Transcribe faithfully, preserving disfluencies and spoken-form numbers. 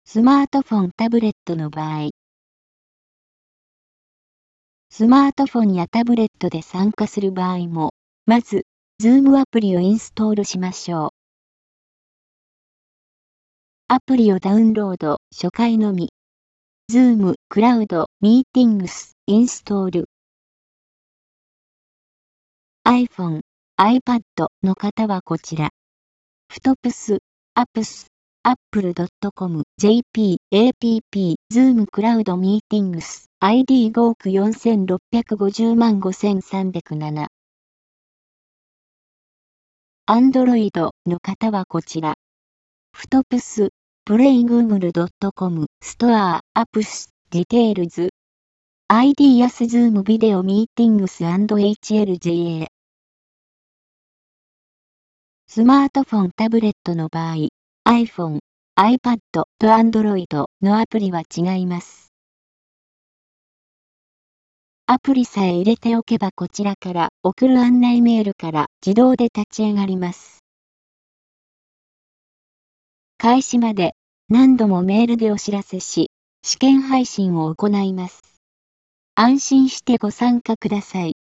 スマートフォン、タブレットの場合。スマートフォンやタブレットで参加する場合も、まず、Zoom アプリをインストールしましょう。アプリをダウンロード、初回のみ。Zoom クラウドミーティングスインストール。iPhone、iPad の方はこちら。フトプス、Apps、アップルドットコム、ジェーピー、エーピーピー、Zoom クラウドミーティングス、アイディーごおくよんせんろっぴゃくごじゅうまんごせんさんびゃくなな。Android の方はこちら。フトプス、プレイグーグルドットコム、ストア、Apps、ディテールズ。アイディー やス Zoom ビデオミーティングス エイチエルジェー。スマートフォン、タブレットの場合、iPhone、iPad と Android のアプリは違います。アプリさえ入れておけばこちらから送る案内メールから自動で立ち上がります。開始まで何度もメールでお知らせし、試験配信を行います。安心してご参加ください。